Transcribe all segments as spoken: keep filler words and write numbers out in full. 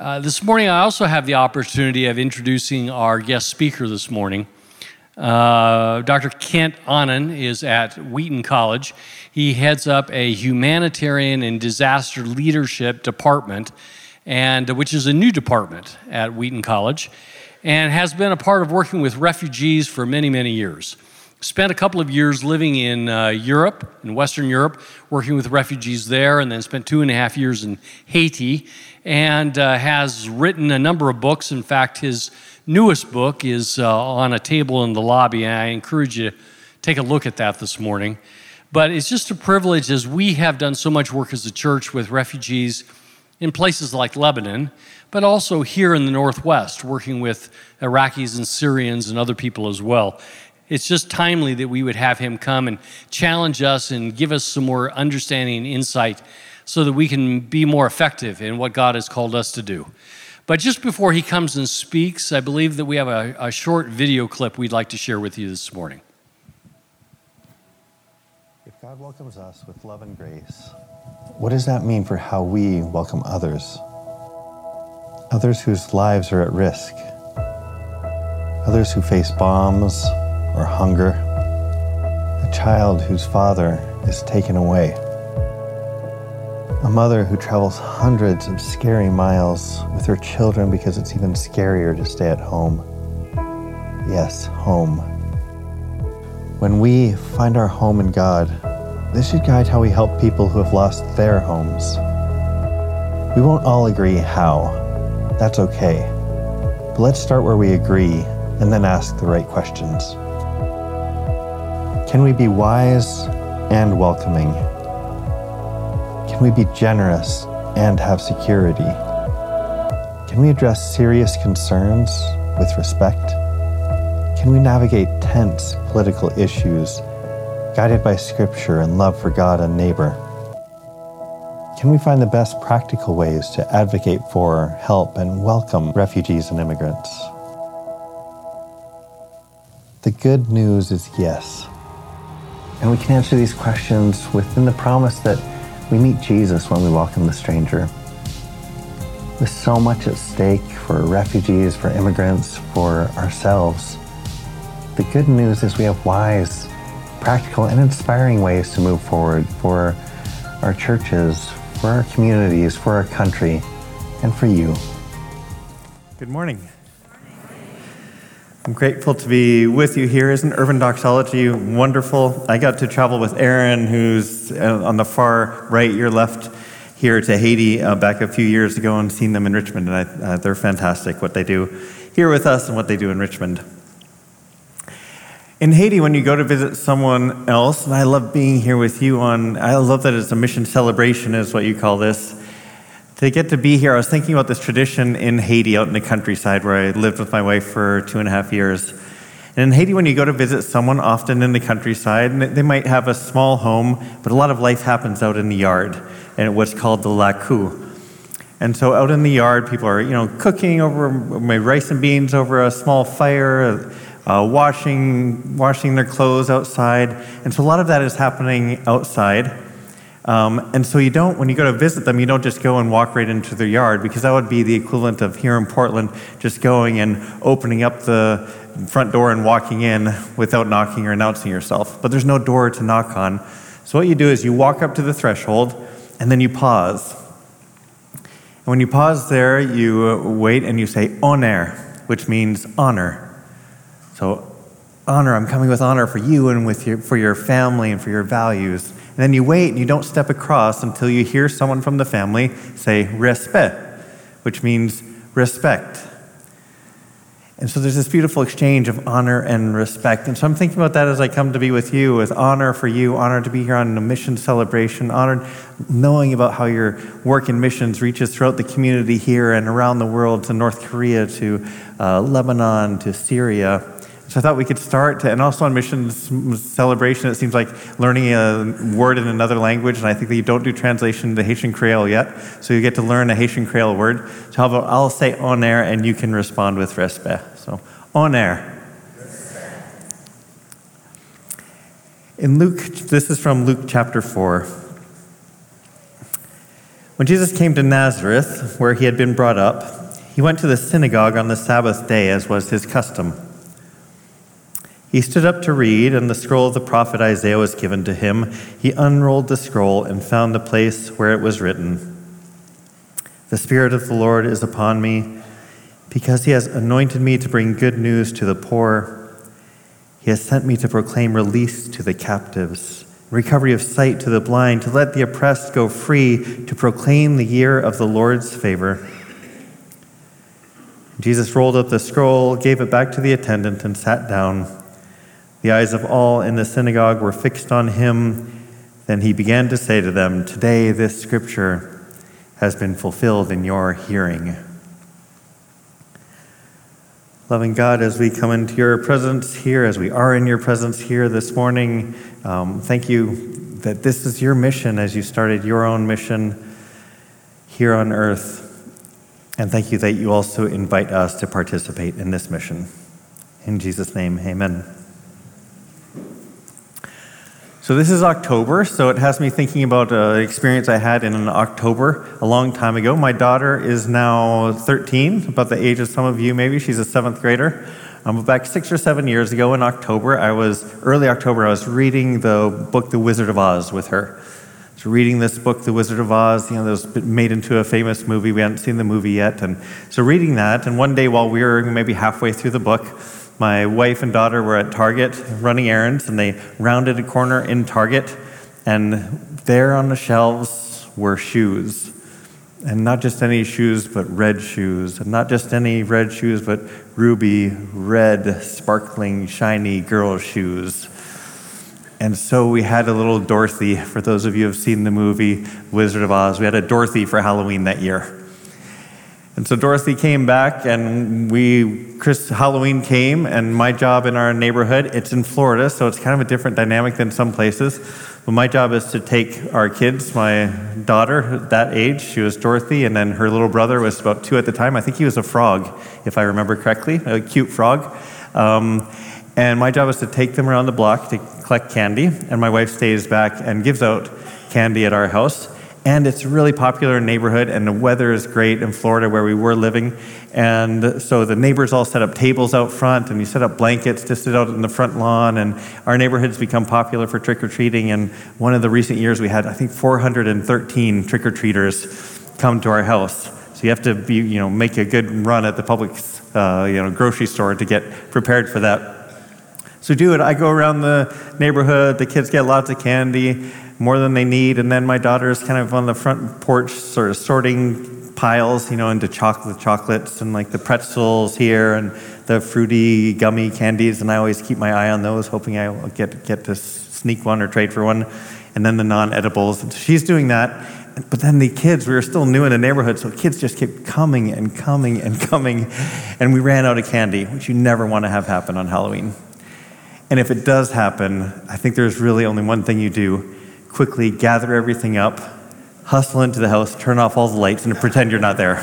Uh, this morning, I also have the opportunity of introducing our guest speaker this morning. Uh, Doctor Kent Annan is at Wheaton College. He heads up a humanitarian and disaster leadership department, and which is a new department at Wheaton College, and has been a part of working with refugees for many, many years. Spent a couple of years living in uh, Europe, in Western Europe, working with refugees there, and then spent two and a half years in Haiti, and uh, has written a number of books. In fact, his newest book is uh, on a table in the lobby, and I encourage you to take a look at that this morning. But it's just a privilege, as we have done so much work as a church with refugees in places like Lebanon, but also here in the Northwest, working with Iraqis and Syrians and other people as well. It's just timely that we would have him come and challenge us and give us some more understanding and insight so that we can be more effective in what God has called us to do. But just before he comes and speaks, I believe that we have a, a short video clip we'd like to share with you this morning. If God welcomes us with love and grace, what does that mean for how we welcome others? Others whose lives are at risk, others who face bombs or hunger, a child whose father is taken away, a mother who travels hundreds of scary miles with her children because it's even scarier to stay at home. Yes, home. When we find our home in God, this should guide how we help people who have lost their homes. We won't all agree how. That's okay. But let's start where we agree and then ask the right questions. Can we be wise and welcoming? Can we be generous and have security? Can we address serious concerns with respect? Can we navigate tense political issues guided by Scripture and love for God and neighbor? Can we find the best practical ways to advocate for, help, and welcome refugees and immigrants? The good news is yes. And we can answer these questions within the promise that we meet Jesus when we welcome the stranger. There's so much at stake for refugees, for immigrants, for ourselves. The good news is we have wise, practical, and inspiring ways to move forward for our churches, for our communities, for our country, and for you. Good morning. I'm grateful to be with you here. Isn't Urban Doxology wonderful? I got to travel with Aaron, who's on the far right, your left, here to Haiti uh, back a few years ago, and seen them in Richmond, and I, uh, they're fantastic, what they do here with us and what they do in Richmond. In Haiti, when you go to visit someone else, and I love being here with you on, I love that it's a mission celebration is what you call this. To get to be here, I was thinking about this tradition in Haiti out in the countryside where I lived with my wife for two and a half years. And in Haiti, when you go to visit someone, often in the countryside, and they might have a small home, but a lot of life happens out in the yard, and what's called the laku. And so out in the yard, people are, you know, cooking over maybe rice and beans over a small fire, uh, washing washing their clothes outside. And so a lot of that is happening outside. Um, and so you don't, when you go to visit them, you don't just go and walk right into their yard, because that would be the equivalent of here in Portland, just going and opening up the front door and walking in without knocking or announcing yourself. But there's no door to knock on. So what you do is you walk up to the threshold, and then you pause. And when you pause there, you wait and you say honneur, which means honor. So honor, I'm coming with honor for you and with your, for your family and for your values. And then you wait and you don't step across until you hear someone from the family say respect, which means respect. And so there's this beautiful exchange of honor and respect. And so I'm thinking about that as I come to be with you, with honor for you, honor to be here on a mission celebration, honor knowing about how your work in missions reaches throughout the community here and around the world, to North Korea, to uh, Lebanon, to Syria. So I thought we could start, to, and also on missions celebration, it seems like learning a word in another language, and I think that you don't do translation to Haitian Creole yet, so you get to learn a Haitian Creole word. So how about I'll say honneur, and you can respond with respect. So, honneur. In Luke, this is from Luke chapter four. When Jesus came to Nazareth, where he had been brought up, he went to the synagogue on the Sabbath day, as was his custom. He stood up to read, and the scroll of the prophet Isaiah was given to him. He unrolled the scroll and found the place where it was written, "The Spirit of the Lord is upon me, because he has anointed me to bring good news to the poor. He has sent me to proclaim release to the captives, recovery of sight to the blind, to let the oppressed go free, to proclaim the year of the Lord's favor." Jesus rolled up the scroll, gave it back to the attendant, and sat down. The eyes of all in the synagogue were fixed on him. Then he began to say to them, "Today this scripture has been fulfilled in your hearing." Loving God, as we come into your presence here, as we are in your presence here this morning, um, thank you that this is your mission as you started your own mission here on earth. And thank you that you also invite us to participate in this mission. In Jesus' name, amen. So this is October, so it has me thinking about an experience I had in October a long time ago. My daughter is now thirteen, about the age of some of you maybe. She's a seventh grader. Um, back six or seven years ago in October, I was, early October, I was reading the book The Wizard of Oz with her. So reading this book, The Wizard of Oz, you know, that was made into a famous movie. We hadn't seen the movie yet. And so reading that, and one day while we were maybe halfway through the book, my wife and daughter were at Target running errands, and they rounded a corner in Target, and there on the shelves were shoes. And not just any shoes, but red shoes. And not just any red shoes, but ruby, red, sparkling, shiny girl shoes. And so we had a little Dorothy. For those of you who have seen the movie Wizard of Oz, we had a Dorothy for Halloween that year. And so Dorothy came back, and we, Chris, Halloween came, and my job in our neighborhood, it's in Florida, so it's kind of a different dynamic than some places. But my job is to take our kids, my daughter, that age, she was Dorothy, and then her little brother was about two at the time. I think he was a frog, if I remember correctly, a cute frog. Um, and my job is to take them around the block to collect candy, and my wife stays back and gives out candy at our house. And it's a really popular neighborhood, and the weather is great in Florida where we were living. And so the neighbors all set up tables out front, and you set up blankets to sit out in the front lawn. And our neighborhood's become popular for trick-or-treating. And one of the recent years we had, I think, four hundred thirteen trick-or-treaters come to our house. So you have to be, you know, make a good run at the public, uh, you know, grocery store to get prepared for that. So do it. I go around the neighborhood. The kids get lots of candy, more than they need, and then my daughter is kind of on the front porch sort of sorting piles, you know, into chocolate chocolates and like the pretzels here and the fruity gummy candies, and I always keep my eye on those, hoping I'll get get to sneak one or trade for one, and then the non-edibles. And she's doing that, but then the kids, we were still new in the neighborhood, so kids just kept coming and coming and coming, and we ran out of candy, which you never want to have happen on Halloween. And if it does happen, I think there's really only one thing you do: quickly gather everything up, hustle into the house, turn off all the lights, and pretend you're not there.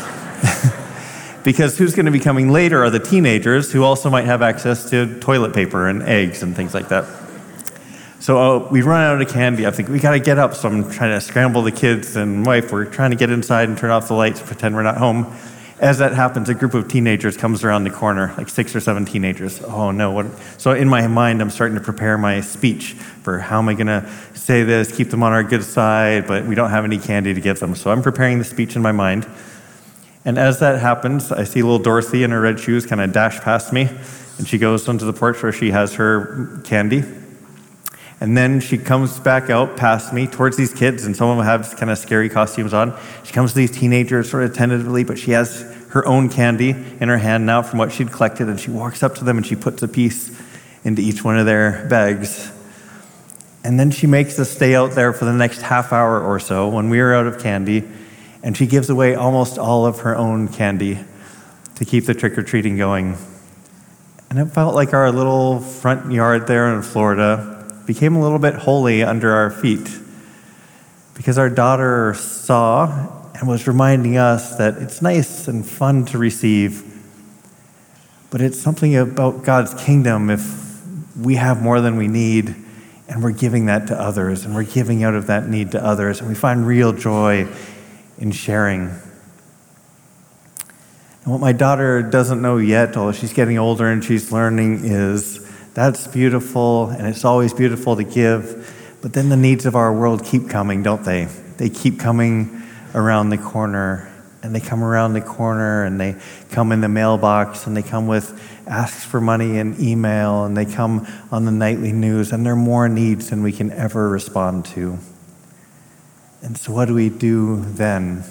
Because who's going to be coming later are the teenagers who also might have access to toilet paper and eggs and things like that. So uh, we run out of candy. I think we got to get up. So I'm trying to scramble the kids and wife. We're trying to get inside and turn off the lights, pretend we're not home. As that happens, a group of teenagers comes around the corner, like six or seven teenagers. Oh no, what? So in my mind, I'm starting to prepare my speech for how am I gonna say this, keep them on our good side, but we don't have any candy to give them. So I'm preparing the speech in my mind. And as that happens, I see little Dorothy in her red shoes kind of dash past me, and she goes onto the porch where she has her candy. And then she comes back out past me towards these kids, and some of them have kind of scary costumes on. She comes to these teenagers sort of tentatively, but she has her own candy in her hand now from what she'd collected, and she walks up to them and she puts a piece into each one of their bags. And then she makes us stay out there for the next half hour or so when we are out of candy, and she gives away almost all of her own candy to keep the trick-or-treating going. And it felt like our little front yard there in Florida became a little bit holy under our feet, because our daughter saw and was reminding us that it's nice and fun to receive, but it's something about God's kingdom if we have more than we need and we're giving that to others, and we're giving out of that need to others, and we find real joy in sharing. And what my daughter doesn't know yet, although she's getting older and she's learning, is that's beautiful and it's always beautiful to give, but then the needs of our world keep coming, don't they? They keep coming around the corner, and they come around the corner and they come in the mailbox and they come with asks for money and email, and they come on the nightly news, and there are more needs than we can ever respond to. And so what do we do then?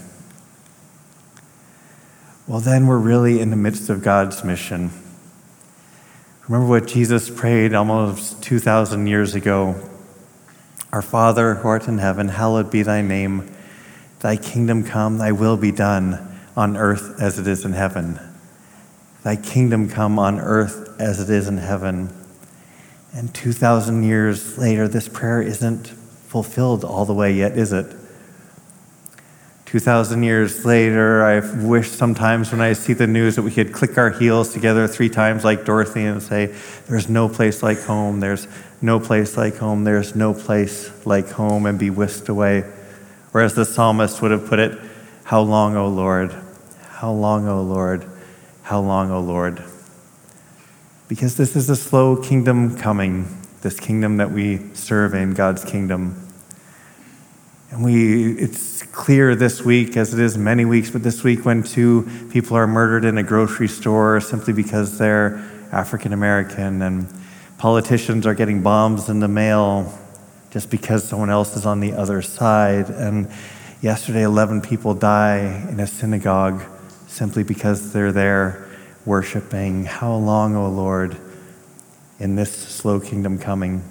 Well, then we're really in the midst of God's mission. Remember what Jesus prayed almost two thousand years ago. Our Father, who art in heaven, hallowed be thy name. Thy kingdom come, thy will be done on earth as it is in heaven. Thy kingdom come on earth as it is in heaven. And two thousand years later, this prayer isn't fulfilled all the way yet, is it? two thousand years later, I wish sometimes when I see the news that we could click our heels together three times like Dorothy and say, there's no place like home, there's no place like home, there's no place like home, and be whisked away. Or as the psalmist would have put it, how long, O Lord? How long, O Lord? How long, O Lord? Because this is a slow kingdom coming, this kingdom that we serve in, God's kingdom. And we, it's clear this week, as it is many weeks, but this week when two people are murdered in a grocery store simply because they're African American, and politicians are getting bombs in the mail just because someone else is on the other side. And yesterday, eleven people die in a synagogue simply because they're there worshiping. How long, O Lord, in this slow kingdom coming?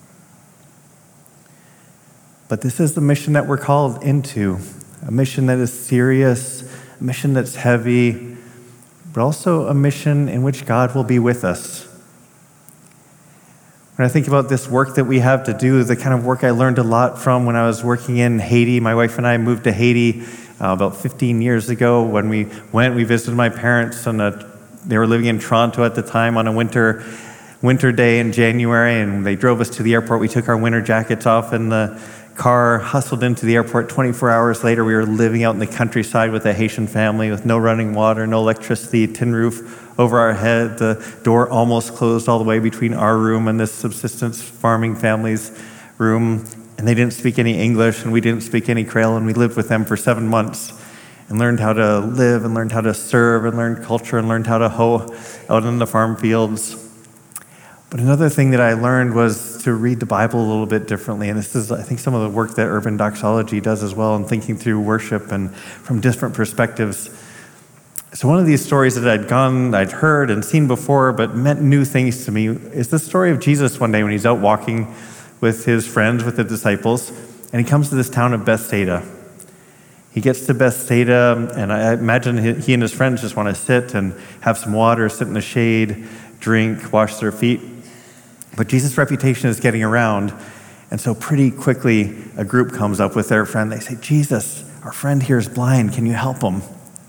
But this is the mission that we're called into, a mission that is serious, a mission that's heavy, but also a mission in which God will be with us. When I think about this work that we have to do, the kind of work I learned a lot from when I was working in Haiti. My wife and I moved to Haiti uh, about fifteen years ago. When we went, we visited my parents, and they were living in Toronto at the time on a winter winter day in January, and they drove us to the airport. We took our winter jackets off in the car, hustled into the airport. twenty-four hours later, we were living out in the countryside with a Haitian family with no running water, no electricity, tin roof over our head. The door almost closed all the way between our room and this subsistence farming family's room. And they didn't speak any English, and we didn't speak any Creole, and we lived with them for seven months and learned how to live and learned how to serve and learned culture and learned how to hoe out in the farm fields. But another thing that I learned was to read the Bible a little bit differently. And this is, I think, some of the work that Urban Doxology does as well in thinking through worship and from different perspectives. So one of these stories that I'd gone, I'd heard and seen before, but meant new things to me, is the story of Jesus one day when he's out walking with his friends, with the disciples, and he comes to this town of Bethsaida. He gets to Bethsaida, and I imagine he and his friends just want to sit and have some water, sit in the shade, drink, wash their feet. But Jesus' reputation is getting around, and so pretty quickly a group comes up with their friend. They say, Jesus, our friend here is blind. Can you help him?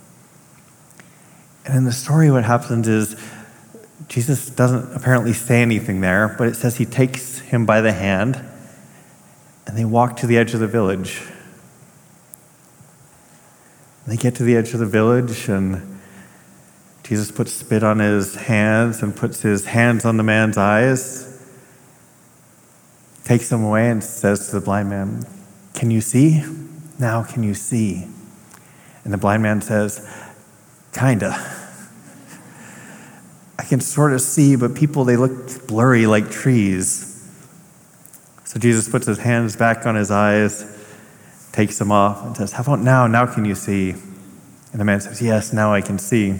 And in the story, what happens is Jesus doesn't apparently say anything there, but it says he takes him by the hand, and they walk to the edge of the village. They get to the edge of the village, and Jesus puts spit on his hands and puts his hands on the man's eyes, takes him away and says to the blind man, "Can you see? Now can you see?" And the blind man says, "Kinda. I can sort of see, but people, they look blurry like trees." So Jesus puts his hands back on his eyes, takes them off, and says, "How about now? Now can you see?" And the man says, "Yes, now I can see."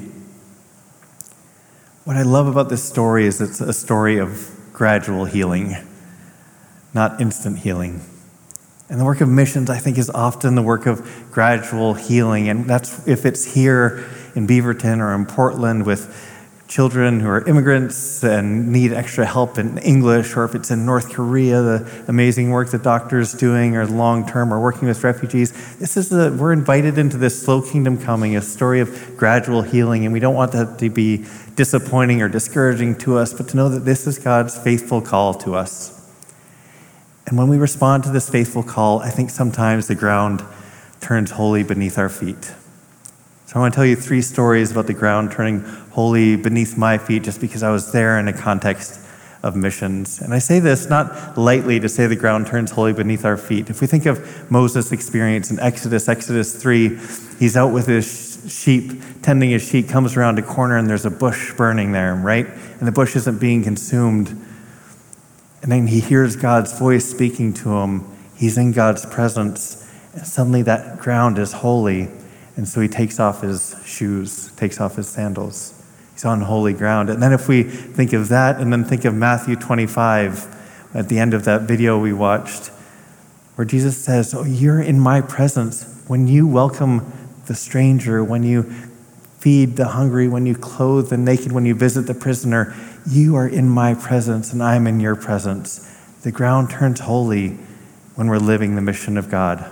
What I love about this story is it's a story of gradual healing, not instant healing. And the work of missions, I think, is often the work of gradual healing. And that's if it's here in Beaverton or in Portland with children who are immigrants and need extra help in English, or if it's in North Korea, the amazing work that doctors doing, or long-term, or working with refugees. This is the, we're invited into this slow kingdom coming, a story of gradual healing, and we don't want that to be disappointing or discouraging to us, but to know that this is God's faithful call to us. And when we respond to this faithful call, I think sometimes the ground turns holy beneath our feet. So I want to tell you three stories about the ground turning holy beneath my feet just because I was there in a context of missions. And I say this not lightly to say the ground turns holy beneath our feet. If we think of Moses' experience in Exodus, Exodus three, he's out with his sheep, tending his sheep, comes around a corner and there's a bush burning there, right? And the bush isn't being consumed. And then he hears God's voice speaking to him. He's in God's presence. And suddenly that ground is holy. And so he takes off his shoes, takes off his sandals. He's on holy ground. And then if we think of that and then think of Matthew twenty-five at the end of that video we watched, where Jesus says, oh, you're in my presence. When you welcome the stranger, when you feed the hungry, when you clothe the naked, when you visit the prisoner, you are in my presence and I'm in your presence. The ground turns holy when we're living the mission of God.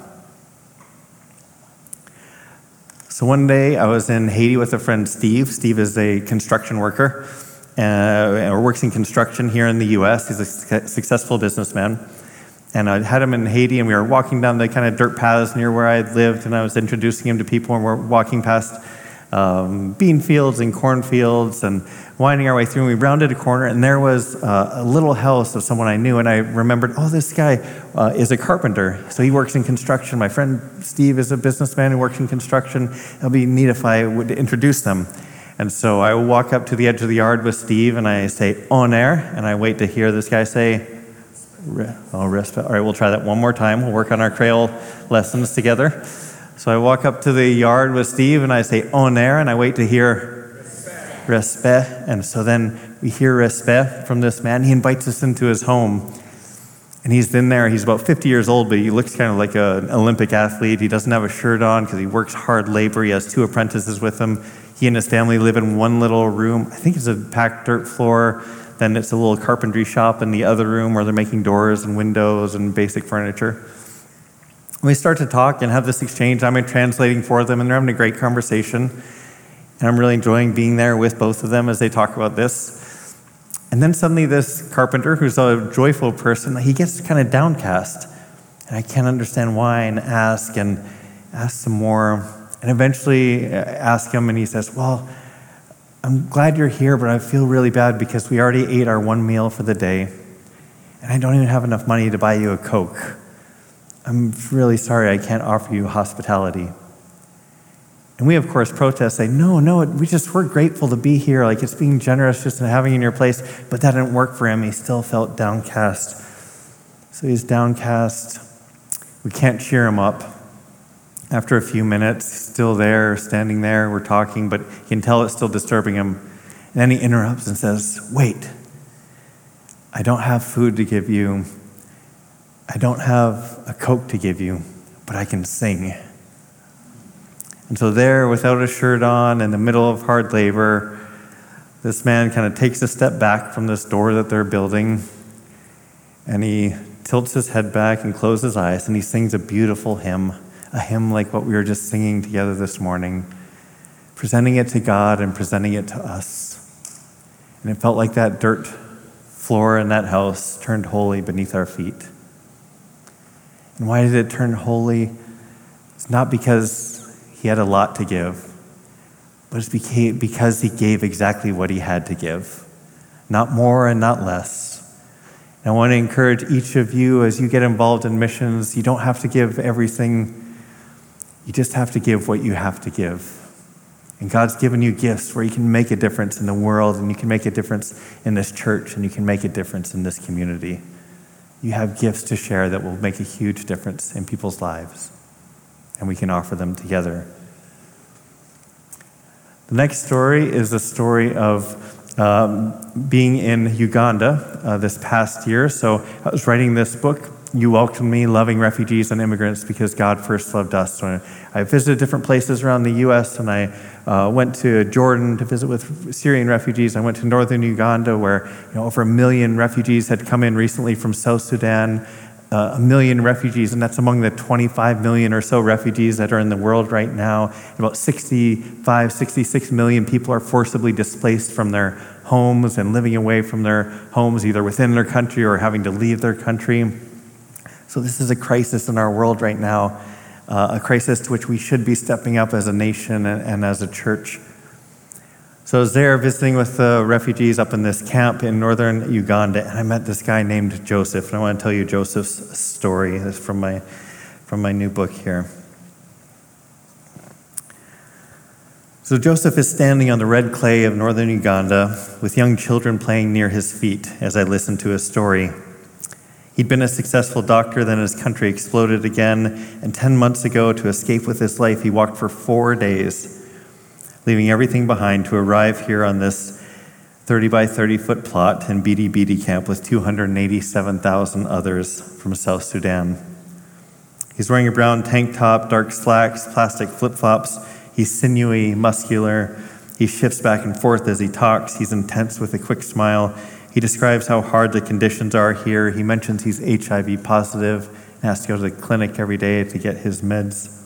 So one day I was in Haiti with a friend, Steve. Steve is a construction worker uh, or works in construction here in the U S. He's a su- successful businessman. And I had him in Haiti, and we were walking down the kind of dirt paths near where I lived, and I was introducing him to people, and we're walking past um, bean fields and cornfields and winding our way through. And we rounded a corner, and there was uh, a little house of someone I knew, and I remembered, oh, this guy uh, is a carpenter, so he works in construction. My friend Steve is a businessman who works in construction. It'll be neat if I would introduce them. And so I walk up to the edge of the yard with Steve, and I say, on air, and I wait to hear this guy say, oh, respect. All right, we'll try that one more time. We'll work on our Creole lessons together. So I walk up to the yard with Steve, and I say, on air, and I wait to hear respect. respect. And so then we hear respect from this man. He invites us into his home. And he's in there. He's about fifty years old, but he looks kind of like an Olympic athlete. He doesn't have a shirt on because he works hard labor. He has two apprentices with him. He and his family live in one little room. I think it's a packed dirt floor. Then it's a little carpentry shop in the other room where they're making doors and windows and basic furniture. We start to talk and have this exchange. I'm translating for them, and they're having a great conversation. And I'm really enjoying being there with both of them as they talk about this. And then suddenly this carpenter, who's a joyful person, he gets kind of downcast. And I can't understand why, and ask and ask some more. And eventually ask him, and he says, well, I'm glad you're here, but I feel really bad because we already ate our one meal for the day, and I don't even have enough money to buy you a Coke. I'm really sorry I can't offer you hospitality. And we, of course, protest, say, no, no, we just, we're grateful to be here. Like, it's being generous just in having you in your place, but that didn't work for him. He still felt downcast. So he's downcast. We can't cheer him up. After a few minutes, still there, standing there, we're talking, but you can tell it's still disturbing him. And then he interrupts and says, wait, I don't have food to give you. I don't have a Coke to give you, but I can sing. And so there, without a shirt on, in the middle of hard labor, this man kind of takes a step back from this door that they're building, and he tilts his head back and closes his eyes, and he sings a beautiful hymn. A hymn like what we were just singing together this morning, presenting it to God and presenting it to us. And it felt like that dirt floor in that house turned holy beneath our feet. And why did it turn holy? It's not because he had a lot to give, but it's because he gave exactly what he had to give. Not more and not less. And I want to encourage each of you as you get involved in missions, you don't have to give everything. You just have to give what you have to give. And God's given you gifts where you can make a difference in the world, and you can make a difference in this church, and you can make a difference in this community. You have gifts to share that will make a huge difference in people's lives, and we can offer them together. The next story is the story of um, being in Uganda uh, this past year. So I was writing this book, You Welcomed Me, Loving Refugees and Immigrants Because God First Loved Us. So I visited different places around the U S, and I uh, went to Jordan to visit with Syrian refugees. I went to northern Uganda, where you know, over a million refugees had come in recently from South Sudan, uh, a million refugees, and that's among the twenty-five million or so refugees that are in the world right now. About sixty-five, sixty-six million people are forcibly displaced from their homes and living away from their homes, either within their country or having to leave their country. So this is a crisis in our world right now. uh, a crisis to which we should be stepping up as a nation and, and as a church. So I was there visiting with the refugees up in this camp in northern Uganda, and I met this guy named Joseph, and I want to tell you Joseph's story. It's from my, from my new book here. So Joseph is standing on the red clay of northern Uganda with young children playing near his feet as I listen to his story. He'd been a successful doctor, then his country exploded again, and ten months ago, to escape with his life, he walked for four days, leaving everything behind to arrive here on this thirty by thirty foot plot in Bidi Bidi camp with two hundred eighty-seven thousand others from South Sudan. He's wearing a brown tank top, dark slacks, plastic flip-flops. He's sinewy, muscular. He shifts back and forth as he talks. He's intense with a quick smile. He describes how hard the conditions are here. He mentions he's H I V positive and has to go to the clinic every day to get his meds.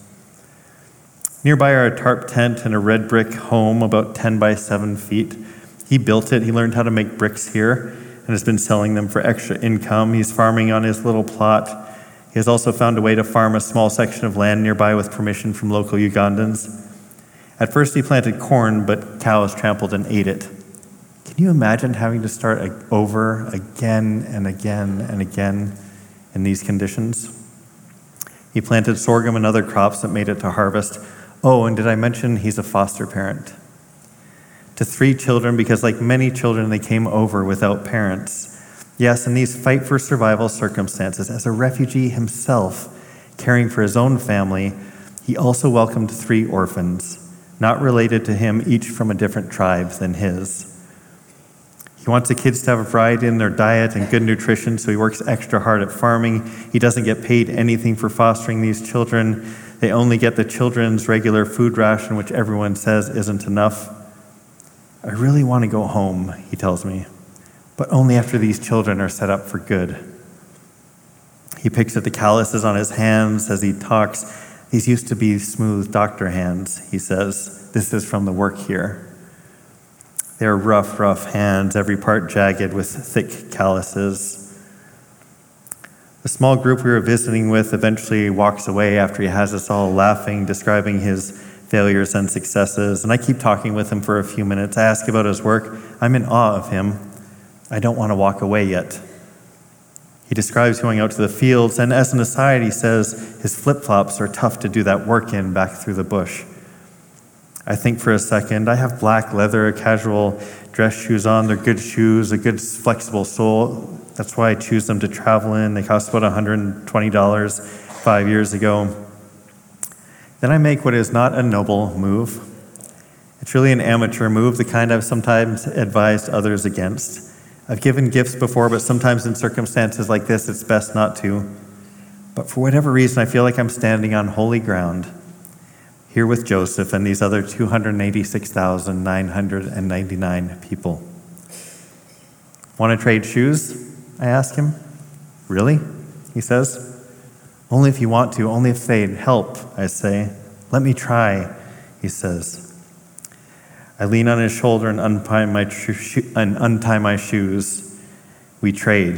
Nearby are a tarp tent and a red brick home about ten by seven feet. He built it. He learned how to make bricks here and has been selling them for extra income. He's farming on his little plot. He has also found a way to farm a small section of land nearby with permission from local Ugandans. At first he planted corn, but cows trampled and ate it. Can you imagine having to start over again and again and again in these conditions? He planted sorghum and other crops that made it to harvest. Oh, and did I mention he's a foster parent? To three children, because like many children, they came over without parents. Yes, in these fight for survival circumstances, as a refugee himself, caring for his own family, he also welcomed three orphans, not related to him, each from a different tribe than his. He wants the kids to have a variety in their diet and good nutrition, so he works extra hard at farming. He doesn't get paid anything for fostering these children. They only get the children's regular food ration, which everyone says isn't enough. I really want to go home, he tells me, but only after these children are set up for good. He picks at the calluses on his hands as he talks. These used to be smooth doctor hands, he says. This is from the work here. They're rough, rough hands, every part jagged with thick calluses. The small group we were visiting with eventually walks away after he has us all laughing, describing his failures and successes. And I keep talking with him for a few minutes. I ask about his work. I'm in awe of him. I don't want to walk away yet. He describes going out to the fields, and as an aside, he says his flip-flops are tough to do that work in back through the bush. I think for a second. I have black leather, casual dress shoes on. They're good shoes, a good flexible sole. That's why I choose them to travel in. They cost about one hundred twenty dollars five years ago. Then I make what is not a noble move. It's really an amateur move, the kind I've sometimes advised others against. I've given gifts before, but sometimes in circumstances like this, it's best not to. But for whatever reason, I feel like I'm standing on holy ground here with Joseph and these other two hundred eighty-six thousand nine hundred ninety-nine people. Want to trade shoes? I ask him. Really? He says. Only if you want to, only if they'd help, I say. Let me try, he says. I lean on his shoulder and untie my, tr- and untie my shoes. We trade.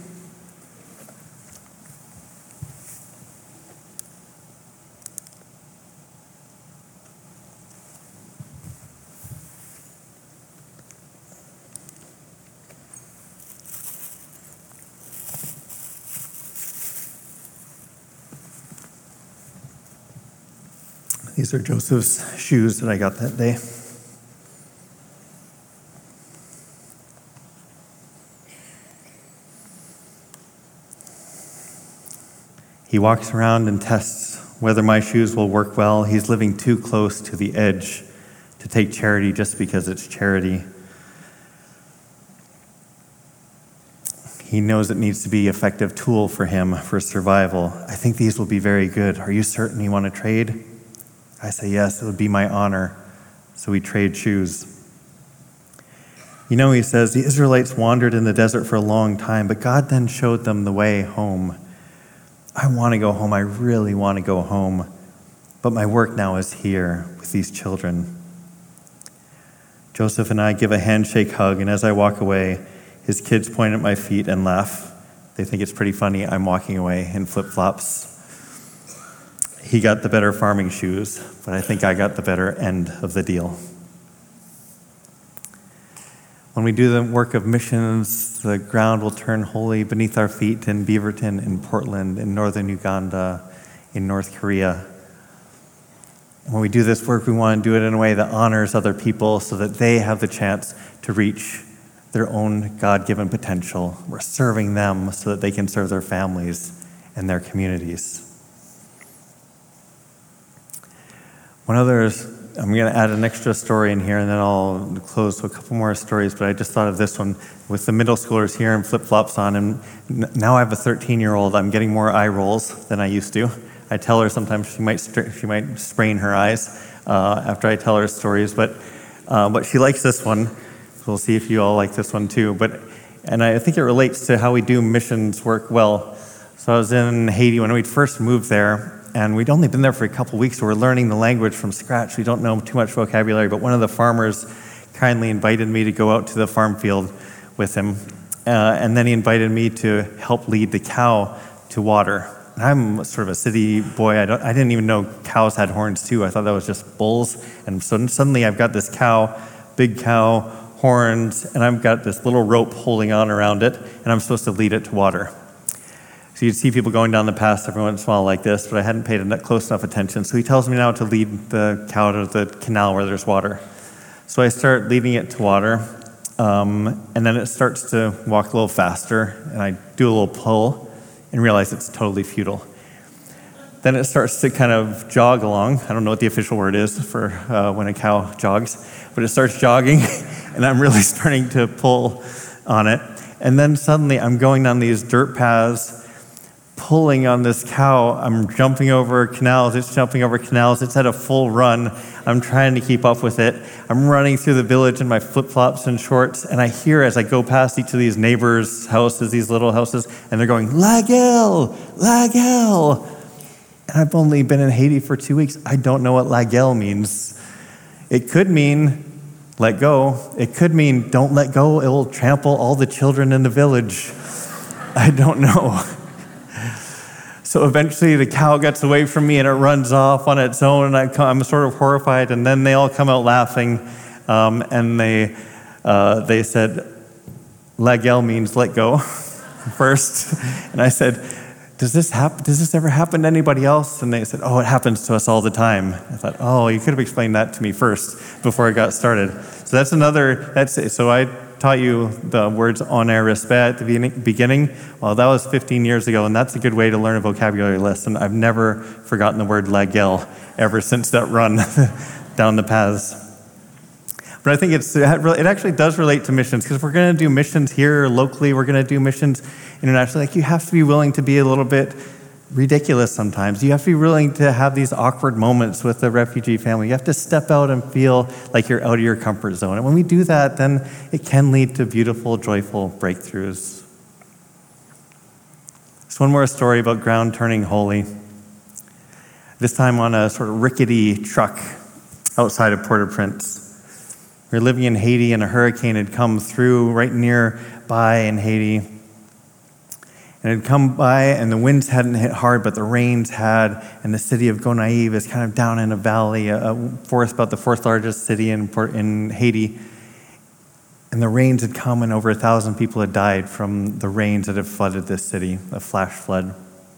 These are Joseph's shoes that I got that day. He walks around and tests whether my shoes will work well. He's living too close to the edge to take charity just because it's charity. He knows it needs to be an effective tool for him for survival. I think these will be very good. Are you certain you want to trade? I say, yes, it would be my honor. So we trade shoes. You know, he says, the Israelites wandered in the desert for a long time, but God then showed them the way home. I want to go home. I really want to go home. But my work now is here with these children. Joseph and I give a handshake hug, and as I walk away, his kids point at my feet and laugh. They think it's pretty funny I'm walking away in flip-flops. he got the better farming shoes, but I think I got the better end of the deal. When we do the work of missions, the ground will turn holy beneath our feet in Beaverton, in Portland, in northern Uganda, in North Korea. When we do this work, we want to do it in a way that honors other people so that they have the chance to reach their own God-given potential. We're serving them so that they can serve their families and their communities. One other, I'm going to add an extra story in here, and then I'll close with a couple more stories, but I just thought of this one with the middle schoolers here and flip-flops on, and now I have a thirteen-year-old. I'm getting more eye rolls than I used to. I tell her sometimes she might she might sprain her eyes uh, after I tell her stories, but uh, but she likes this one. So we'll see if you all like this one too. But and I think it relates to how we do missions work well. So I was in Haiti when we first moved there, and we'd only been there for a couple weeks, so we're learning the language from scratch. We don't know too much vocabulary, but one of the farmers kindly invited me to go out to the farm field with him, uh, and then he invited me to help lead the cow to water. I'm sort of a city boy. I, don't, I didn't even know cows had horns too. I thought that was just bulls. And so suddenly I've got this cow, big cow, horns, and I've got this little rope holding on around it, and I'm supposed to lead it to water. So you'd see people going down the path every once in a while like this, but I hadn't paid close enough attention. So he tells me now to lead the cow to the canal where there's water. So I start leading it to water, um, and then it starts to walk a little faster, and I do a little pull, and realize it's totally futile. Then it starts to kind of jog along. I don't know what the official word is for uh, when a cow jogs, but it starts jogging, and I'm really starting to pull on it. And then suddenly I'm going down these dirt paths, pulling on this cow. I'm jumping over canals. It's jumping over canals. It's at a full run. I'm trying to keep up with it. I'm running through the village in my flip-flops and shorts, and I hear as I go past each of these neighbors' houses, these little houses, and they're going, Lagel, Lagel. And I've only been in Haiti for two weeks. I don't know what Lagel means. It could mean let go. It could mean don't let go. It will trample all the children in the village. I don't know. So eventually the cow gets away from me and it runs off on its own, and I come, I'm sort of horrified, and then they all come out laughing, um, and they uh, they said, Lagel means let go first. And I said, does this happen? Does this ever happen to anybody else? And they said, oh, it happens to us all the time. I thought, oh, you could have explained that to me first before I got started. So that's another, that's so I taught you the words on air respect at the beginning. Well, that was fifteen years ago, and that's a good way to learn a vocabulary lesson. I've never forgotten the word Lagel ever since that run down the paths. But I think it's, it actually does relate to missions, because if we're going to do missions here locally, we're going to do missions internationally, like you have to be willing to be a little bit ridiculous sometimes. You have to be willing to have these awkward moments with the refugee family. You have to step out and feel like you're out of your comfort zone. And when we do that, then it can lead to beautiful, joyful breakthroughs. Just one more story about ground turning holy. This time on a sort of rickety truck outside of Port-au-Prince. We were living in Haiti, and a hurricane had come through right nearby in Haiti. And it had come by, and the winds hadn't hit hard, but the rains had, and the city of Gonaïves is kind of down in a valley, a fourth, about the fourth largest city in, Port, in Haiti. And the rains had come, and over a thousand people had died from the rains that had flooded this city, a flash flood.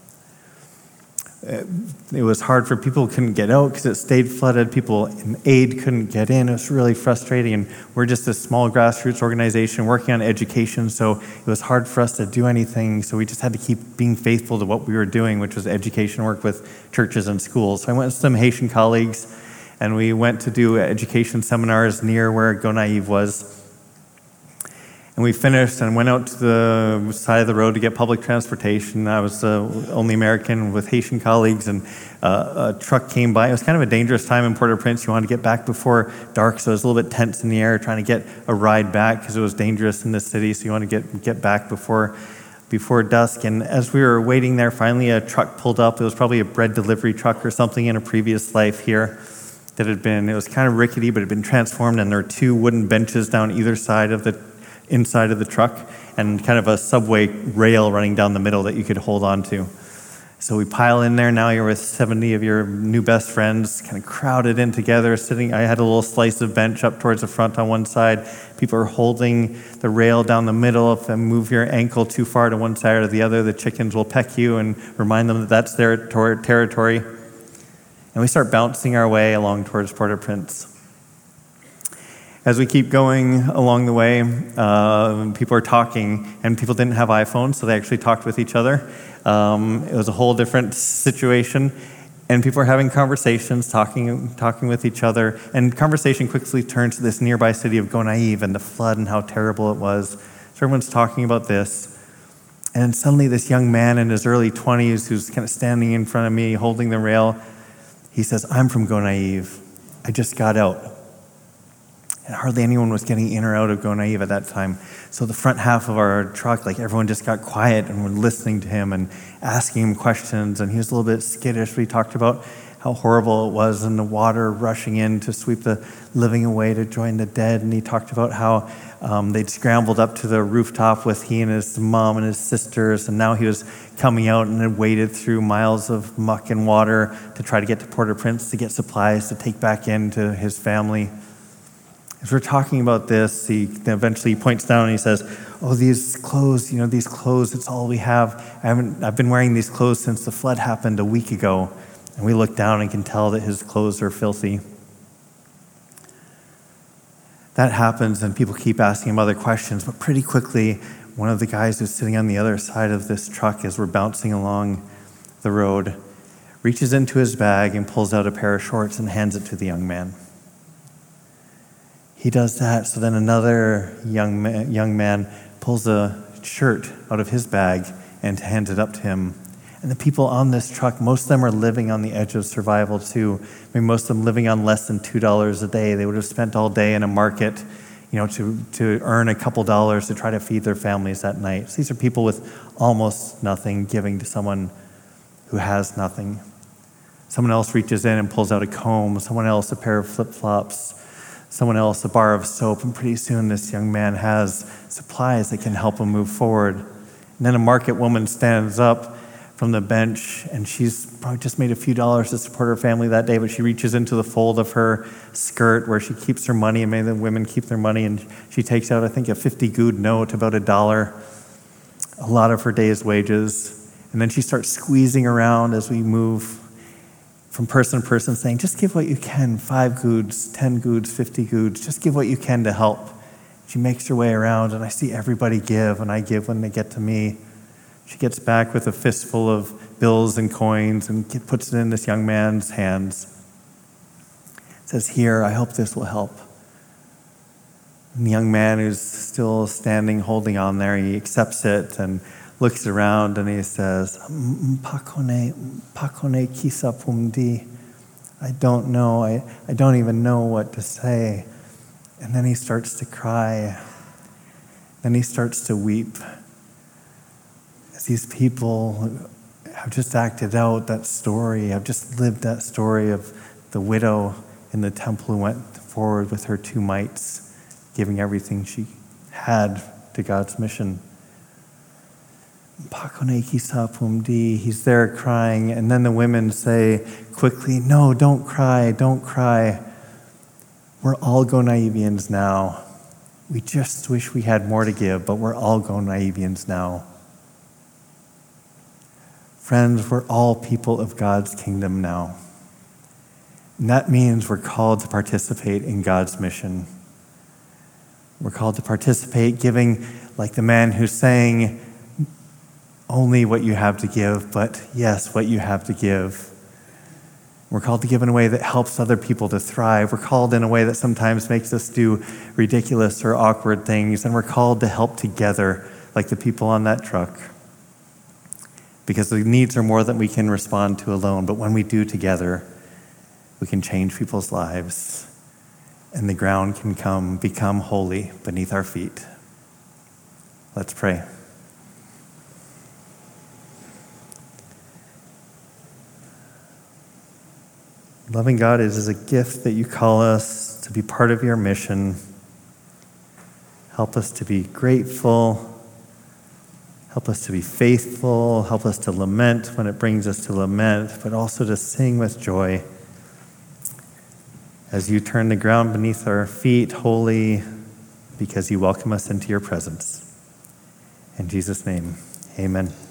It was hard for people who couldn't get out because it stayed flooded. People in aid couldn't get in. It was really frustrating. And we're just a small grassroots organization working on education, so it was hard for us to do anything. So we just had to keep being faithful to what we were doing, which was education work with churches and schools. So I went with some Haitian colleagues, and we went to do education seminars near where Gonaïves was. And we finished and went out to the side of the road to get public transportation. I was the only American with Haitian colleagues, and uh, a truck came by. It was kind of a dangerous time in Port-au-Prince. You wanted to get back before dark, so it was a little bit tense in the air trying to get a ride back because it was dangerous in the city, so you want to get, get back before, before dusk. And as we were waiting there, finally a truck pulled up. It was probably a bread delivery truck or something in a previous life here that had been, it was kind of rickety, but it had been transformed, and there were two wooden benches down either side of the inside of the truck, and kind of a subway rail running down the middle that you could hold on to. So we pile in there. Now you're with seventy of your new best friends, kind of crowded in together, sitting. I had a little slice of bench up towards the front on one side. People are holding the rail down the middle. If you move your ankle too far to one side or the other, the chickens will peck you and remind them that that's their tor- territory. And we start bouncing our way along towards Port-au-Prince. As we keep going along the way, uh, people are talking, and people didn't have iPhones, so they actually talked with each other. Um, it was a whole different situation, and people are having conversations, talking talking with each other, and conversation quickly turns to this nearby city of Gonaive and the flood and how terrible it was. So everyone's talking about this, and then suddenly this young man in his early twenties who's kind of standing in front of me, holding the rail, he says, "I'm from Gonaive. I just got out." And hardly anyone was getting in or out of Gonaive at that time. So the front half of our truck, like everyone just got quiet and were listening to him and asking him questions. And he was a little bit skittish. We talked about how horrible it was and the water rushing in to sweep the living away to join the dead. And he talked about how um, they'd scrambled up to the rooftop with he and his mom and his sisters. And now he was coming out and had waded through miles of muck and water to try to get to Port-au-Prince to get supplies to take back into his family. As we're talking about this, he eventually points down and he says, "Oh, these clothes, you know, these clothes, it's all we have. I haven't, I've been wearing these clothes since the flood happened a week ago." And we look down and can tell that his clothes are filthy. That happens, and people keep asking him other questions, but pretty quickly, one of the guys who's sitting on the other side of this truck as we're bouncing along the road reaches into his bag and pulls out a pair of shorts and hands it to the young man. He does that, so then another young man, young man pulls a shirt out of his bag and hands it up to him. And the people on this truck, most of them are living on the edge of survival too. I mean, most of them living on less than two dollars a day. They would have spent all day in a market, you know, to, to earn a couple dollars to try to feed their families that night. So these are people with almost nothing giving to someone who has nothing. Someone else reaches in and pulls out a comb. Someone else a pair of flip-flops. Someone else a bar of soap, and pretty soon this young man has supplies that can help him move forward. And then a market woman stands up from the bench, and she's probably just made a few dollars to support her family that day, but she reaches into the fold of her skirt where she keeps her money, and many of the women keep their money, and she takes out, I think, a fifty good note, about a dollar, a lot of her day's wages. And then she starts squeezing around as we move from person to person, saying, "Just give what you can, five goods, ten goods, fifty goods, just give what you can to help." She makes her way around, and I see everybody give, and I give when they get to me. She gets back with a fistful of bills and coins and puts it in this young man's hands. Says, "Here, I hope this will help." And the young man who's still standing, holding on there, he accepts it and looks around and he says, "Pakone, pakone kisa pumdi." I don't know. I, I don't even know what to say. And then he starts to cry. Then he starts to weep. As these people have just acted out that story, have just lived that story of the widow in the temple who went forward with her two mites, giving everything she had to God's mission. He's there crying, and then the women say quickly, "No, don't cry, don't cry. We're all Gonaivians now. We just wish we had more to give, but we're all Gonaivians now." Friends, we're all people of God's kingdom now. And that means we're called to participate in God's mission. We're called to participate, giving like the man who's saying, only what you have to give, but yes, what you have to give. We're called to give in a way that helps other people to thrive. We're called in a way that sometimes makes us do ridiculous or awkward things, and we're called to help together like the people on that truck. Because the needs are more than we can respond to alone, but when we do together, we can change people's lives, and the ground can come become holy beneath our feet. Let's pray. Loving God, it is a gift that you call us to be part of your mission. Help us to be grateful. Help us to be faithful. Help us to lament when it brings us to lament, but also to sing with joy as you turn the ground beneath our feet holy, because you welcome us into your presence. In Jesus' name, amen.